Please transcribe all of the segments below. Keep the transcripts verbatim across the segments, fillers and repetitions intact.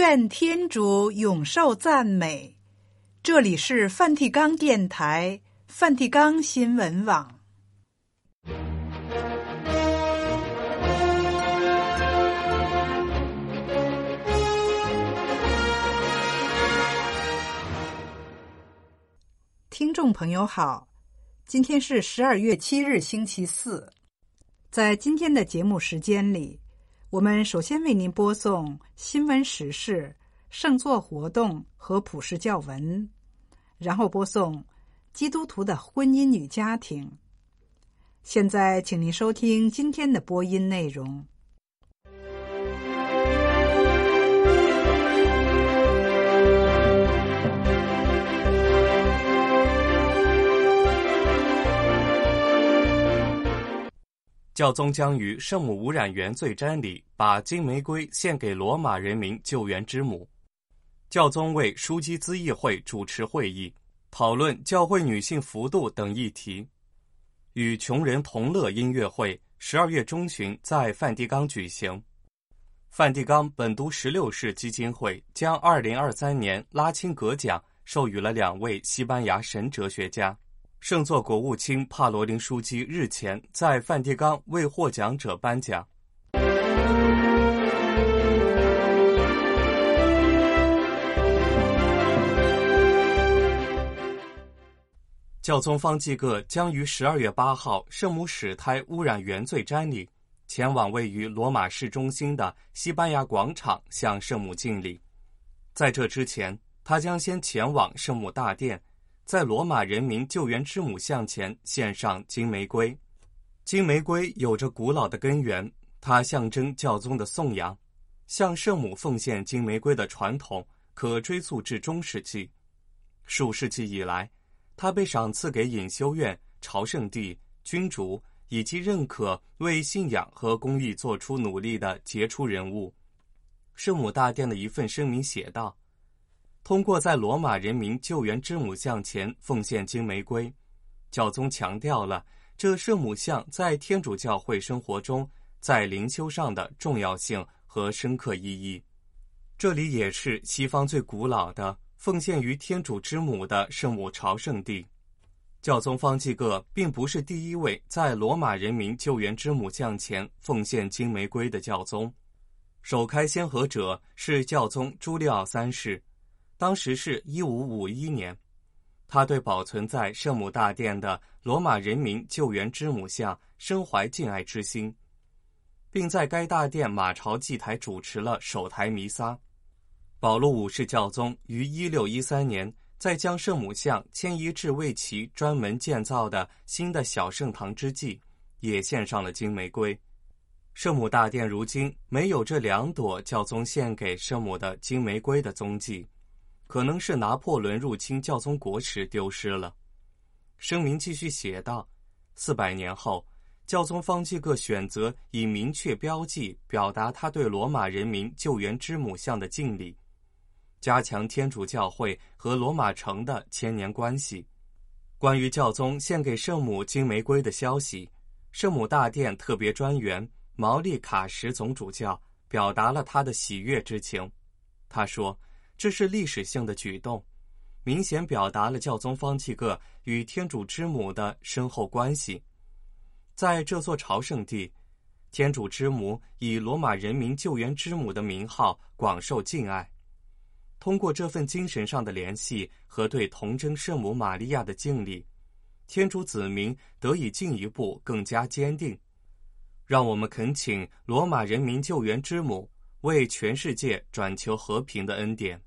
愿天主永受赞美。这里是梵蒂冈电台、梵蒂冈新闻网。听众朋友好，今天是十二月七日星期四。在今天的节目时间里，我们首先为您播送新闻时事、圣座活动和普世教文，然后播送基督徒的婚姻与家庭。现在请您收听今天的播音内容。 教宗将于圣母无染原罪瞻礼把金玫瑰献给罗马人民救援之母。教宗为枢机咨议会主持会议，讨论教会女性幅度等议题。与穷人同乐音乐会十二月中旬在梵蒂冈举行。梵蒂冈本笃十六世基金会将二零二三年拉钦格奖授予了两位西班牙神哲学家。圣座国务卿帕罗林枢机日前在梵蒂冈为获奖者颁奖。教宗方济各将于十二月八号圣母使胎污染原罪瞻礼，前往位于罗马市中心的西班牙广场向圣母敬礼。在这之前，他将先前往圣母大殿，在罗马人民救援之母像前献上金玫瑰。金玫瑰有着古老的根源，它象征教宗的颂扬。向圣母奉献金玫瑰的传统可追溯至中世纪。数世纪以来，它被赏赐给隐修院、朝圣地、君主以及认可为信仰和公益做出努力的杰出人物。圣母大殿的一份声明写道，通过在罗马人民救援之母像前奉献金玫瑰，教宗强调了这圣母像在天主教会生活中在灵修上的重要性和深刻意义。这里也是西方最古老的奉献于天主之母的圣母朝圣地。教宗方济各并不是第一位在罗马人民救援之母像前奉献金玫瑰的教宗，首开先河者是教宗朱利奥三世，当时是一五五一年。他对保存在圣母大殿的罗马人民救援之母像深怀敬爱之心，并在该大殿马朝祭台主持了首台弥撒。保禄五世教宗于一六一三年在将圣母像迁移至为其专门建造的新的小圣堂之际，也献上了金玫瑰。圣母大殿如今没有这两朵教宗献给圣母的金玫瑰的踪迹，可能是拿破仑入侵教宗国时丢失了。声明继续写道，四百年后，教宗方济各选择以明确标记表达他对罗马人民救援之母像的敬礼，加强天主教会和罗马城的千年关系。关于教宗献给圣母金玫瑰的消息，圣母大殿特别专员毛利卡什总主教表达了他的喜悦之情。他说，这是历史性的举动，明显表达了教宗方济各与天主之母的深厚关系。在这座朝圣地，天主之母以罗马人民救援之母的名号广受敬爱。通过这份精神上的联系和对童真圣母玛利亚的敬礼，天主子民得以进一步更加坚定。让我们恳请罗马人民救援之母为全世界转求和平的恩典。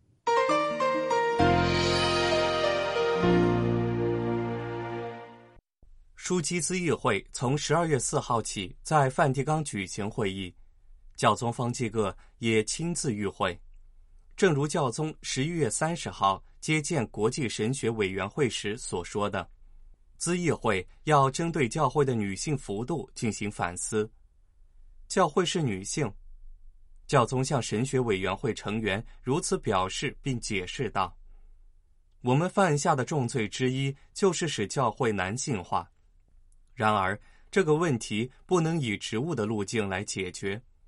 枢机咨议会从十二月四号起在梵蒂冈举行会议，教宗方济各也亲自与会。正如教宗十一月三十号接见国际神学委员会时所说的，咨议会要针对教会的女性幅度进行反思。教会是女性，教宗向神学委员会成员如此表示并解释道，我们犯下的重罪之一就是使教会男性化。然而，这个问题不能以职务的路径来解决。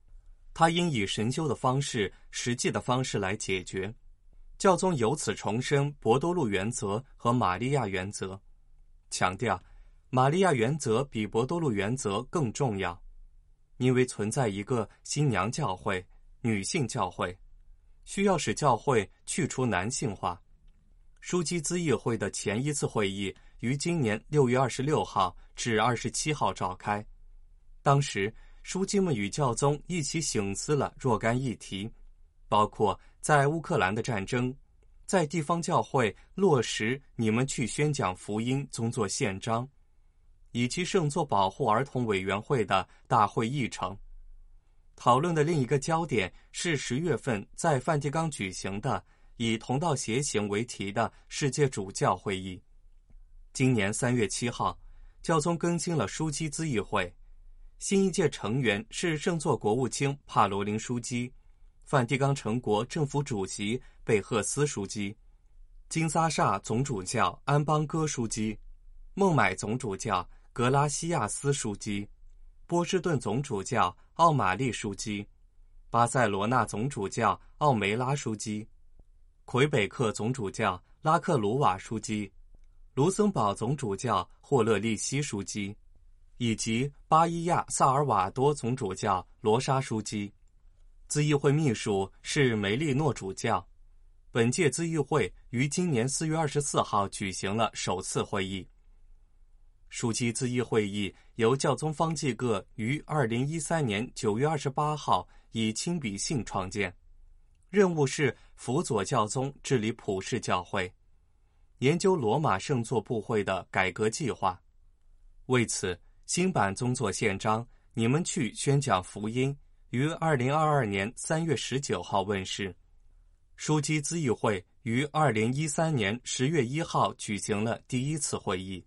他应以神修的方式、实际的方式来解决。教宗由此重申博多禄原则和玛利亚原则，强调玛利亚原则比博多禄原则更重要，因为存在一个新娘教会、女性教会，需要使教会去除男性化。枢机咨议会的前一次会议于今年六月二十六号至二十七号召开，当时枢机们与教宗一起省思了若干议题，包括在乌克兰的战争，在地方教会落实你们去宣讲福音宗座宪章，以及圣座保护儿童委员会的大会议程。讨论的另一个焦点是十月份在梵蒂冈举行的以同道协行为题的世界主教会议。今年三月七号，教宗更新了枢机咨议会，新一届成员是圣座国务卿帕罗林枢机、梵蒂冈成国政府主席贝赫斯枢机、金萨萨总主教安邦戈枢机、孟买总主教格拉西亚斯枢机、波士顿总主教奥马利枢机、巴塞罗那总主教奥梅拉枢机、魁北克总主教拉克鲁瓦枢机、卢森堡总主教霍勒利希枢机，以及巴伊亚萨尔瓦多总主教罗莎枢机。咨议会秘书是梅利诺主教。本届咨议会于今年四月二十四号举行了首次会议。枢机咨议会议由教宗方济各于二零一三年九月二十八号以亲笔信创建，任务是辅佐教宗治理普世教会，研究罗马圣座部会的改革计划。为此，新版宗座宪章你们去宣讲福音于二零二二年三月十九号问世。枢机咨议会于二零一三年十月一号举行了第一次会议。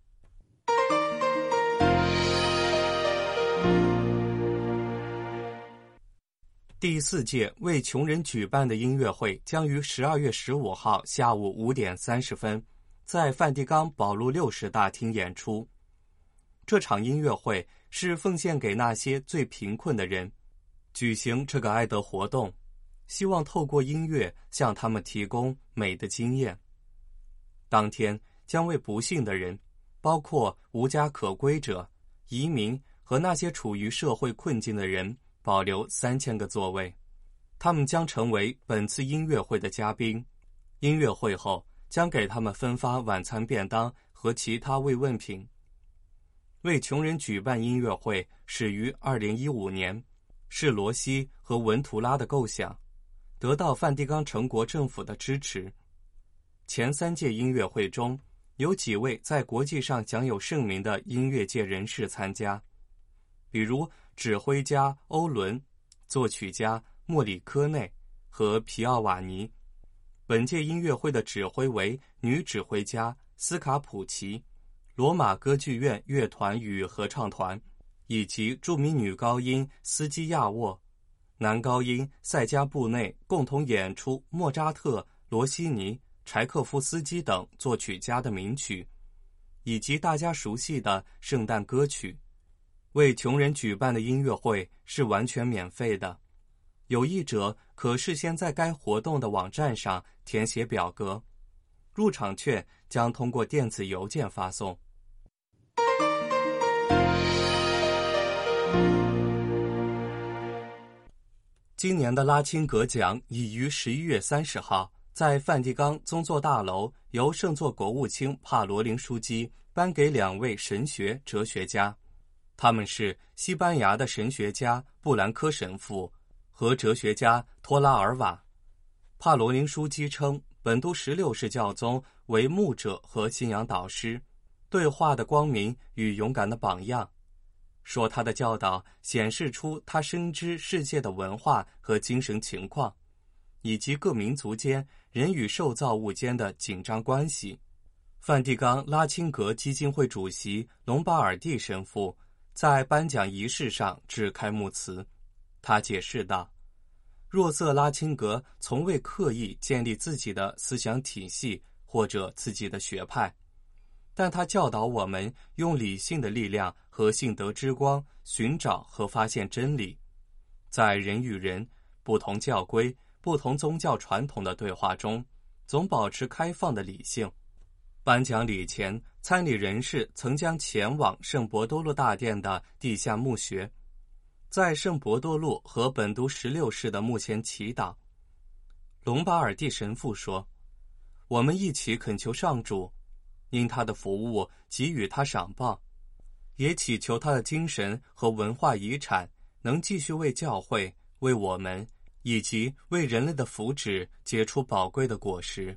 第四届为穷人举办的音乐会将于十二月十五号下午五点三十分在梵蒂冈保禄六世大厅演出。这场音乐会是奉献给那些最贫困的人，举行这个爱德活动，希望透过音乐向他们提供美的经验。当天将为不幸的人，包括无家可归者、移民和那些处于社会困境的人，保留三千个座位，他们将成为本次音乐会的嘉宾。音乐会后将给他们分发晚餐便当和其他慰问品。为穷人举办音乐会始于二零一五年，是罗西和文图拉的构想，得到梵蒂冈成国政府的支持。前三届音乐会中，有几位在国际上享有盛名的音乐界人士参加，比如指挥家欧伦、作曲家莫里科内和皮奥瓦尼。本届音乐会的指挥为女指挥家斯卡普奇、罗马歌剧院乐团与合唱团，以及著名女高音斯基亚沃、男高音塞加布内共同演出莫扎特、罗西尼、柴可夫斯基等作曲家的名曲，以及大家熟悉的圣诞歌曲。为穷人举办的音乐会是完全免费的，有意者可事先在该活动的网站上填写表格，入场券将通过电子邮件发送。今年的拉钦格奖已于十一月三十号在梵蒂冈宗座大楼由圣座国务卿帕罗林枢机颁给两位神学哲学家，他们是西班牙的神学家布兰科神父和哲学家托拉尔瓦。帕罗林枢机称本笃十六世教宗为牧者和信仰导师，对话的光明与勇敢的榜样，说他的教导显示出他深知世界的文化和精神情况，以及各民族间人与受造物间的紧张关系。梵蒂冈拉钦格基金会主席隆巴尔蒂神父在颁奖仪式上致开幕词，他解释道：若瑟拉钦格从未刻意建立自己的思想体系或者自己的学派，但他教导我们用理性的力量和信德之光寻找和发现真理。 在人与人、不同教规、不同宗教传统的对话中，总保持开放的理性。颁奖礼前，参礼人士曾将前往圣伯多禄大殿的地下墓穴，在圣伯多禄和本笃十六世的墓前祈祷。隆巴尔第神父说：“我们一起恳求上主，因他的服务给予他赏报，也祈求他的精神和文化遗产能继续为教会、为我们以及为人类的福祉结出宝贵的果实。”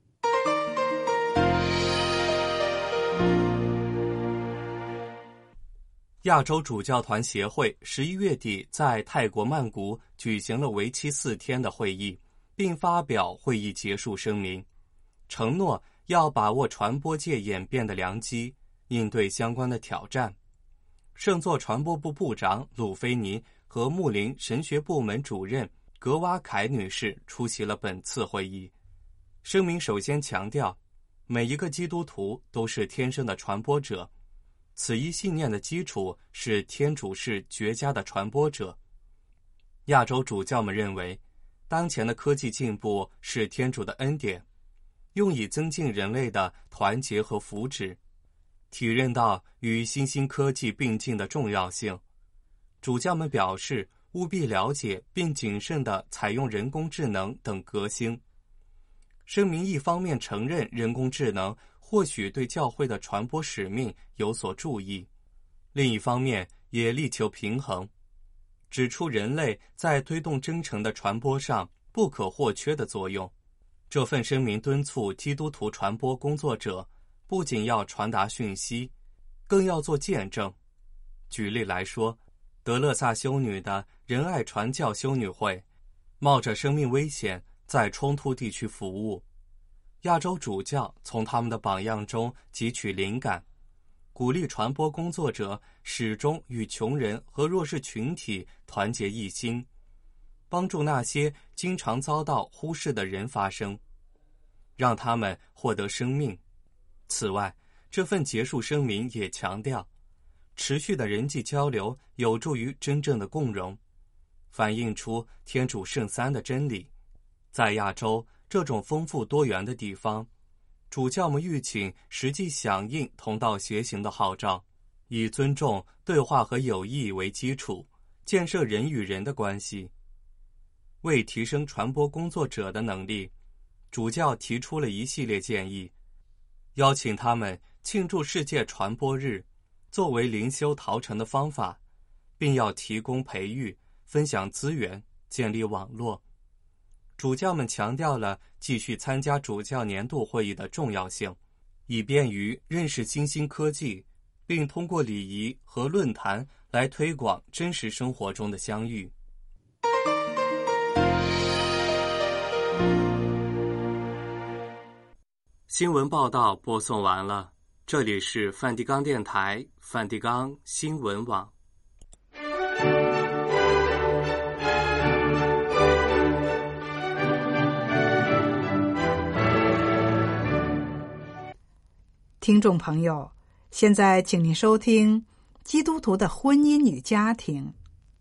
亚洲主教团协会十一月底在泰国曼谷举行了为期四天的会议，并发表会议结束声明，承诺要把握传播界演变的良机，应对相关的挑战。圣座传播部部长鲁菲尼和穆林神学部门主任格瓦凯女士出席了本次会议。声明首先强调，每一个基督徒都是天生的传播者，此一信念的基础是天主是绝佳的传播者。亚洲主教们认为，当前的科技进步是天主的恩典，用以增进人类的团结和福祉。体认到与新兴科技并进的重要性，主教们表示务必了解并谨慎地采用人工智能等革新。声明一方面承认人工智能或许对教会的传播使命有所注意，另一方面也力求平衡，指出人类在推动真诚的传播上不可或缺的作用。这份声明敦促基督徒传播工作者不仅要传达讯息，更要做见证。举例来说，德勒萨修女的仁爱传教修女会冒着生命危险在冲突地区服务。亚洲主教从他们的榜样中汲取灵感，鼓励传播工作者始终与穷人和弱势群体团结一心，帮助那些经常遭到忽视的人发声，让他们获得生命。此外，这份结束声明也强调，持续的人际交流有助于真正的共融，反映出天主圣三的真理。在亚洲这种丰富多元的地方，主教们吁请实际响应同道协行的号召，以尊重、对话和友谊为基础，建设人与人的关系。为提升传播工作者的能力，主教提出了一系列建议，邀请他们庆祝世界传播日作为灵修陶成的方法，并要提供培育、分享资源、建立网络。主教们强调了继续参加主教年度会议的重要性，以便于认识新兴科技，并通过礼仪和论坛来推广真实生活中的相遇。新闻报道播送完了，这里是梵蒂冈电台梵蒂冈新闻网。 听众朋友，现在请您收听基督徒的婚姻与家庭。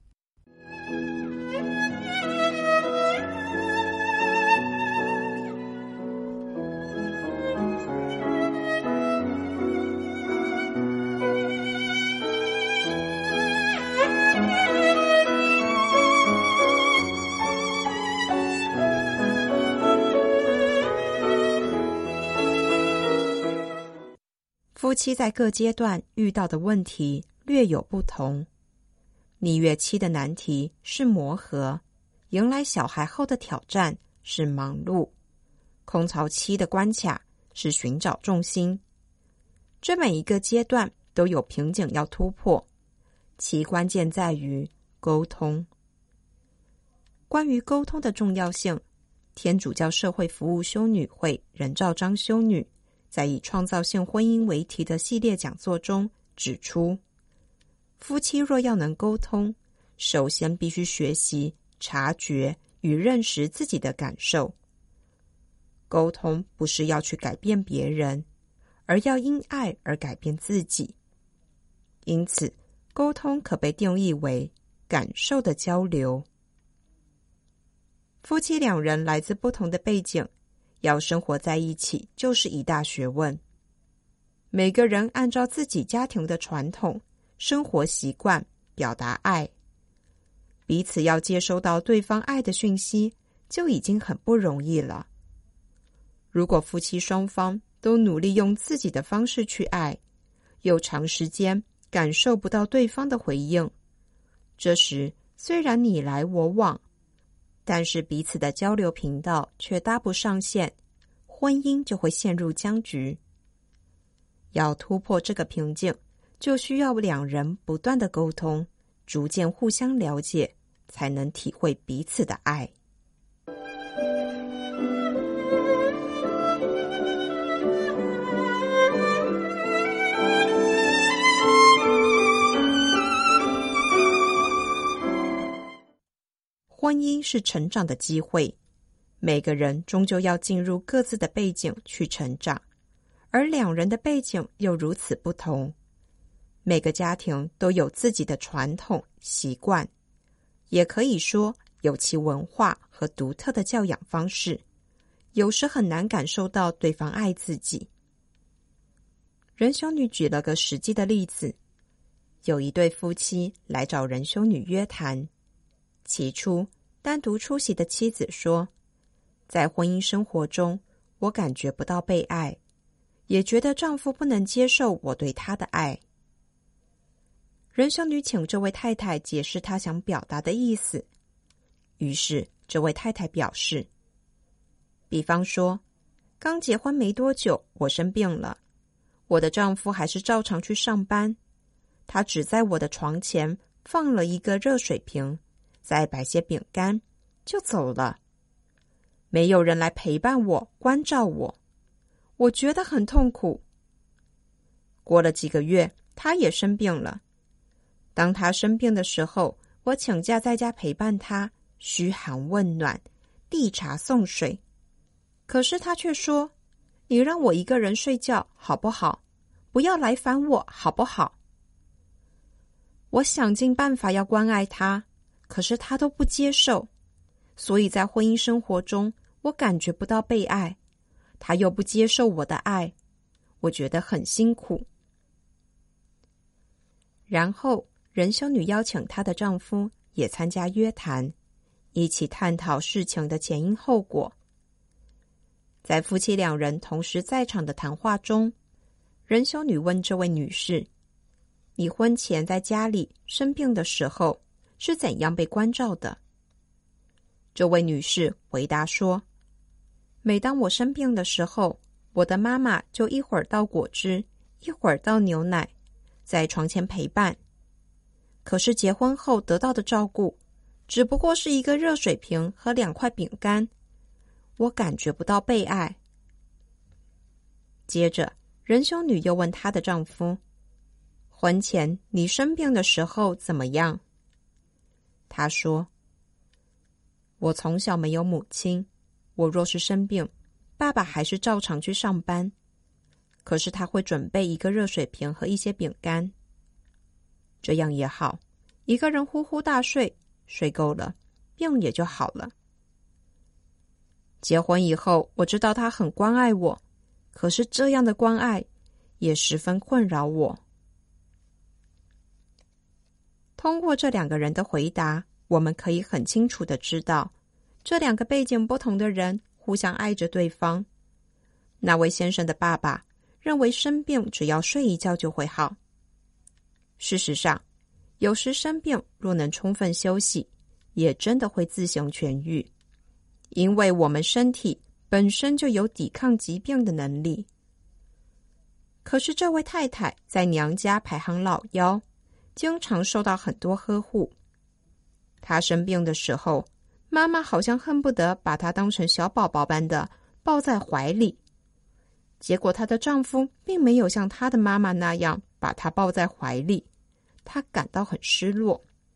夫妻在各阶段遇到的问题略有不同。蜜月期的难题是磨合，迎来小孩后的挑战是忙碌，空巢期的关卡是寻找重心。这每一个阶段都有瓶颈要突破，其关键在于沟通。关于沟通的重要性，天主教社会服务修女会任兆章修女在以创造性婚姻为题的系列讲座中指出，夫妻若要能沟通，首先必须学习察觉与认识自己的感受。沟通不是要去改变别人，而要因爱而改变自己。因此，沟通可被定义为感受的交流。夫妻两人来自不同的背景，要生活在一起就是一大学问。每个人按照自己家庭的传统、生活习惯表达爱，彼此要接收到对方爱的讯息，就已经很不容易了。如果夫妻双方都努力用自己的方式去爱，又长时间感受不到对方的回应，这时虽然你来我往，但是彼此的交流频道却搭不上线，婚姻就会陷入僵局。要突破这个瓶颈，就需要两人不断的沟通，逐渐互相了解，才能体会彼此的爱。婚姻是成长的机会，每个人终究要进入各自的背景去成长，而两人的背景又如此不同。每个家庭都有自己的传统习惯，也可以说有其文化和独特的教养方式，有时很难感受到对方爱自己。仁修女举了个实际的例子，有一对夫妻来找仁修女约谈。起初，单独出席的妻子说，在婚姻生活中，我感觉不到被爱，也觉得丈夫不能接受我对他的爱。仁修女请这位太太解释她想表达的意思，于是这位太太表示，比方说，刚结婚没多久，我生病了，我的丈夫还是照常去上班，他只在我的床前放了一个热水瓶，再摆些饼干，就走了。没有人来陪伴我、关照我，我觉得很痛苦。过了几个月，他也生病了。当他生病的时候，我请假在家陪伴他，嘘寒问暖，递茶送水。可是他却说，你让我一个人睡觉好不好？不要来烦我好不好？我想尽办法要关爱他，可是他都不接受，所以在婚姻生活中，我感觉不到被爱，他又不接受我的爱，我觉得很辛苦。然后，仁修女邀请她的丈夫也参加约谈，一起探讨事情的前因后果。在夫妻两人同时在场的谈话中，仁修女问这位女士，你婚前在家里生病的时候是怎样被关照的？这位女士回答说，每当我生病的时候，我的妈妈就一会儿倒果汁，一会儿倒牛奶，在床前陪伴。可是结婚后得到的照顾，只不过是一个热水瓶和两块饼干，我感觉不到被爱。接着，仁修女又问她的丈夫，婚前你生病的时候怎么样？他说，我从小没有母亲，我若是生病，爸爸还是照常去上班，可是他会准备一个热水瓶和一些饼干。这样也好，一个人呼呼大睡，睡够了，病也就好了。结婚以后，我知道他很关爱我，可是这样的关爱也十分困扰我。通过这两个人的回答，我们可以很清楚地知道，这两个背景不同的人互相爱着对方。那位先生的爸爸认为生病只要睡一觉就会好。事实上，有时生病若能充分休息，也真的会自行痊愈，因为我们身体本身就有抵抗疾病的能力。可是这位太太在娘家排行老幺，经常受到很多呵护。她生病的时候，妈妈好像恨不得把她当成小宝宝般的抱在怀里。结果她的丈夫并没有像她的妈妈那样把她抱在怀里，她感到很失落。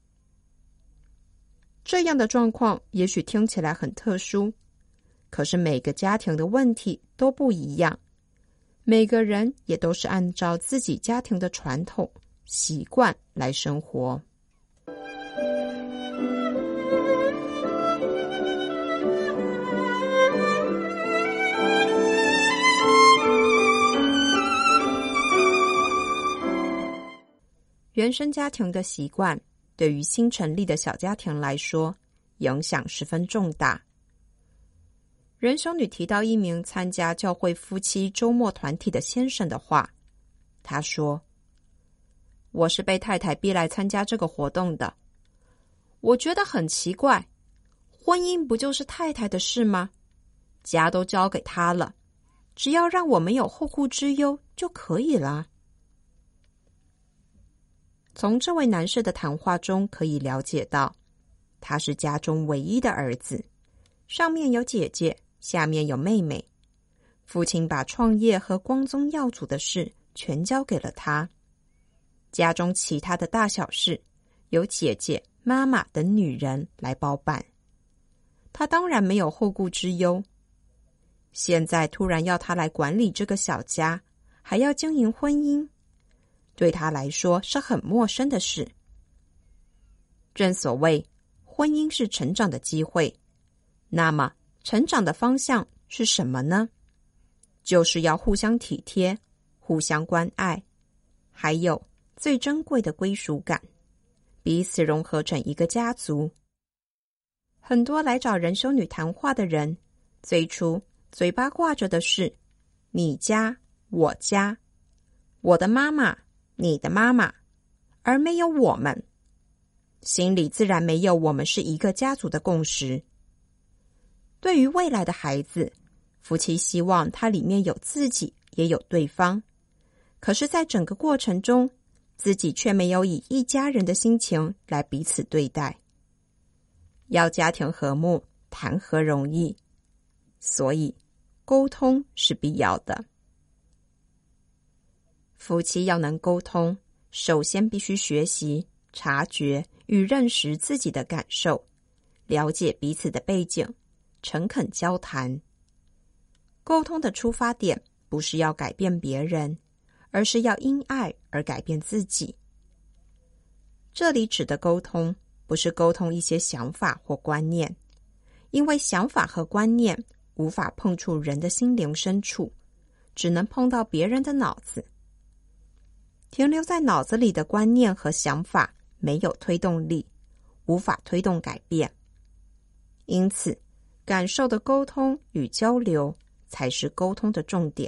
这样的状况也许听起来很特殊，可是每个家庭的问题都不一样，每个人也都是按照自己家庭的传统习惯来生活。 原生家庭的习惯对于新成立的小家庭来说，影响十分重大。仁修女提到一名参加教会夫妻周末团体的先生的话，他说：我是被太太逼来参加这个活动的。我觉得很奇怪，婚姻不就是太太的事吗？家都交给她了，只要让我没有后顾之忧就可以了。从这位男士的谈话中可以了解到，他是家中唯一的儿子，上面有姐姐，下面有妹妹。父亲把创业和光宗耀祖的事全交给了他，家中其他的大小事由姐姐、妈妈等女人来包办。他当然没有后顾之忧。现在突然要他来管理这个小家，还要经营婚姻，对他来说是很陌生的事。正所谓，婚姻是成长的机会，那么成长的方向是什么呢？就是要互相体贴，互相关爱，还有最珍贵的归属感，彼此融合成一个家族。很多来找仁修女谈话的人，最初嘴巴挂着的是你家、我家，我的妈妈、你的妈妈，而没有我们，心里自然没有我们是一个家族的共识。对于未来的孩子，夫妻希望他里面有自己，也有对方，可是在整个过程中，自己却没有以一家人的心情来彼此对待。要家庭和睦，谈何容易？所以沟通是必要的。夫妻要能沟通，首先必须学习、察觉与认识自己的感受，了解彼此的背景，诚恳交谈。沟通的出发点不是要改变别人，而是要因爱而改变自己。这里指的沟通，不是沟通一些想法或观念，因为想法和观念无法碰触人的心灵深处，只能碰到别人的脑子。停留在脑子里的观念和想法没有推动力，无法推动改变。因此，感受的沟通与交流才是沟通的重点。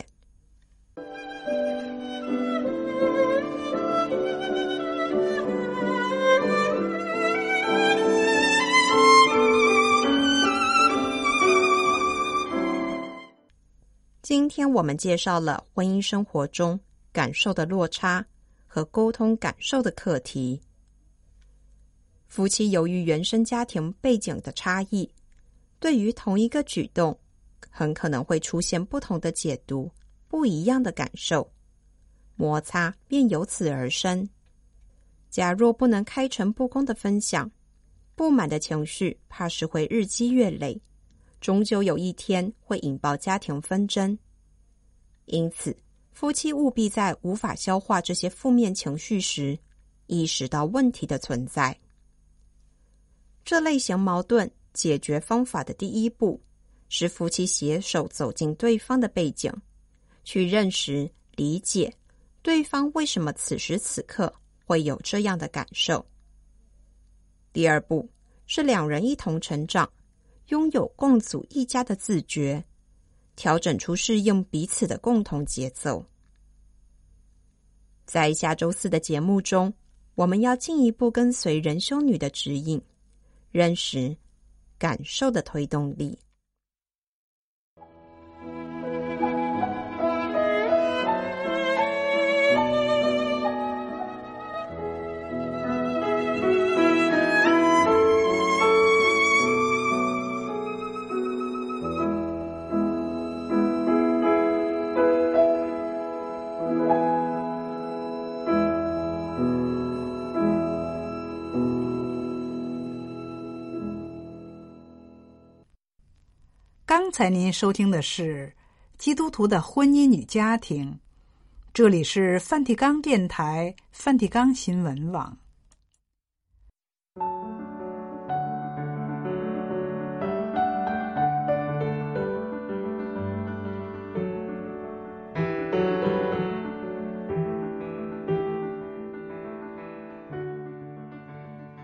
今天我们介绍了婚姻生活中感受的落差和沟通感受的课题。夫妻由于原生家庭背景的差异，对于同一个举动很可能会出现不同的解读，不一样的感受，摩擦便由此而生。假若不能开诚布公的分享，不满的情绪怕是会日积月累，终究有一天会引爆家庭纷争。因此，夫妻务必在无法消化这些负面情绪时，意识到问题的存在。这类型矛盾解决方法的第一步，是夫妻携手走进对方的背景，去认识、理解对方为什么此时此刻会有这样的感受。第二步是两人一同成长，拥有共组一家的自觉，调整出适应彼此的共同节奏。在下周四的节目中，我们要进一步跟随仁修女的指引，认识感受的推动力。 刚才您收听的是基督徒的婚姻与家庭，这里是梵蒂冈电台梵蒂冈新闻网。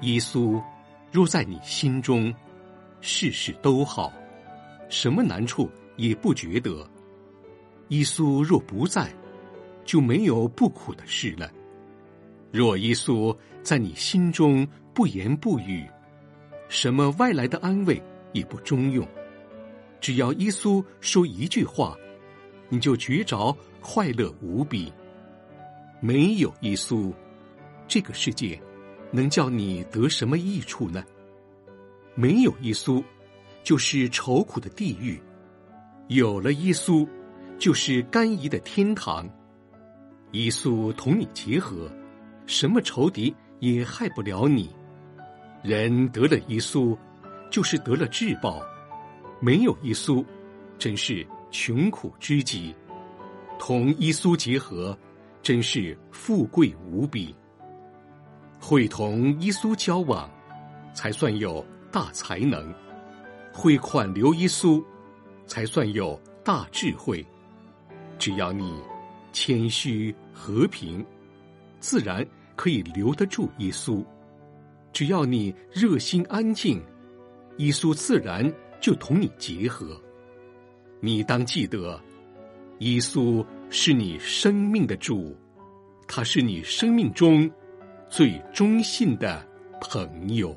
耶稣若在你心中，事事都好，什么难处也不觉得。耶稣若不在，就没有不苦的事了。若耶稣在你心中不言不语，什么外来的安慰也不中用。只要耶稣说一句话，你就觉着快乐无比。没有耶稣，这个世界能叫你得什么益处呢？没有耶稣，就是愁苦的地狱；有了耶稣，就是甘饴的天堂。耶稣同你结合，什么仇敌也害不了你。人得了耶稣，就是得了至宝；没有耶稣，真是穷苦之极。同耶稣结合，真是富贵无比。会同耶稣交往，才算有大才能；会款留耶稣，才算有大智慧。只要你谦虚和平，自然可以留得住耶稣。只要你热心安静，耶稣自然就同你结合。你当记得，耶稣是你生命的主，他是你生命中最忠信的朋友。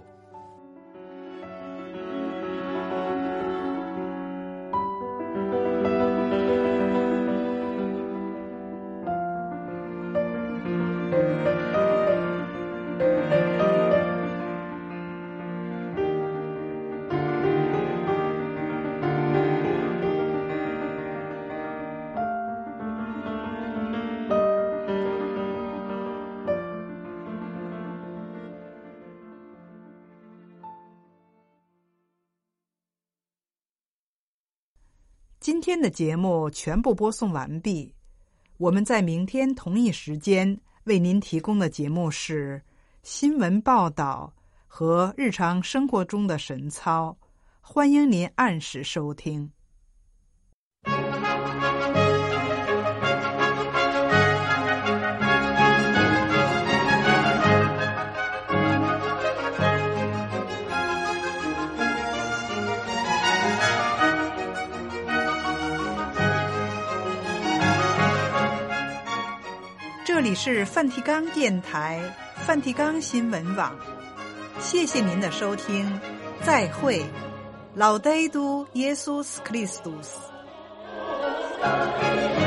今天的节目全部播送完毕，我们在明天同一时间为您提供的节目是新闻报道和日常生活中的神操，欢迎您按时收听。这里是梵蒂冈电台梵蒂冈新闻网，谢谢您的收听，再会。Laudetur Jesus Christus。